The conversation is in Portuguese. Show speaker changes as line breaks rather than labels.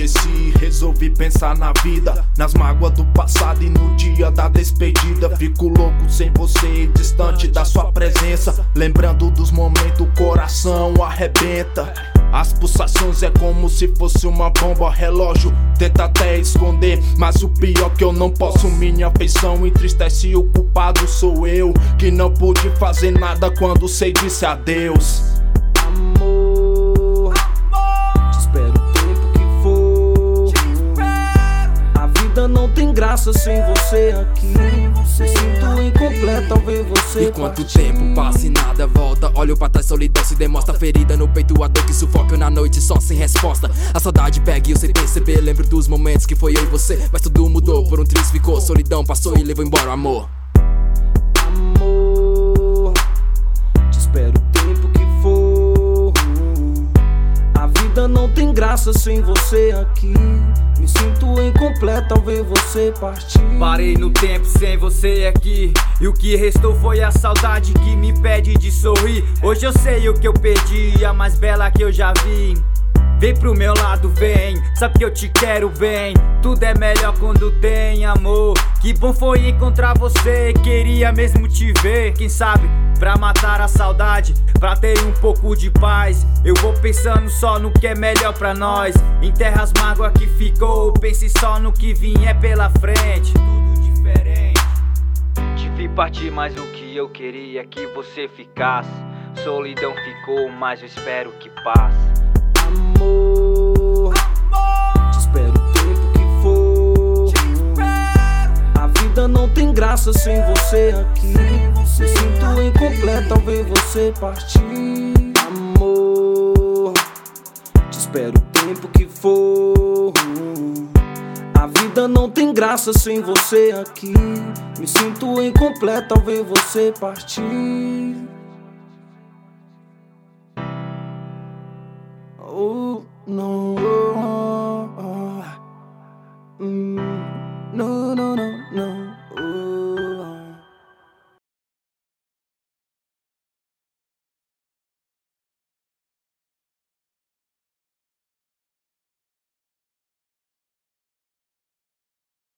conheci, resolvi pensar na vida, nas mágoas do passado e no dia da despedida. Fico louco sem você, distante da sua presença, lembrando dos momentos, o coração arrebenta. As pulsações é como se fosse uma bomba, relógio tenta até esconder, mas o pior que eu não posso, minha afeição entristece e o culpado sou eu, que não pude fazer nada quando sei disse adeus.
Amor, te espero o tempo que for. A vida não tem graça sem você aqui. Me sinto incompleto ao ver você
Enquanto o
partir.
tempo passa e nada volta, olho pra trás, solidão se demonstra, ferida no peito, a dor que sufoca na noite só sem resposta. A saudade pega e eu sem perceber, lembro dos momentos que foi eu e você, mas tudo mudou, por um triz ficou, solidão passou e levou embora o amor.
Amor, te espero o tempo que for. A vida não tem graça sem você aqui. Me sinto incompleto ao ver você partir.
Parei no tempo sem você aqui, e o que restou foi a saudade que me impede de sorrir. Hoje eu sei o que eu perdi, a mais bela que eu já vi. Vem pro meu lado, vem, sabe que eu te quero bem. Tudo é melhor quando tem amor. Que bom foi encontrar você, queria mesmo te ver. Quem sabe, pra matar a saudade, pra ter um pouco de paz, eu vou pensando só no que é melhor pra nós. Enterra as mágoas que ficou, pense só no que vier pela frente. Tudo diferente. Te vi partir, mas o que eu queria é que você ficasse. Solidão ficou, mas eu espero que passe.
Amor, te espero o tempo que for. A vida não tem graça sem você aqui. Me sinto incompleto ao ver você partir. Amor, te espero o tempo que for. A vida não tem graça sem você aqui. Me sinto incompleto ao ver você partir.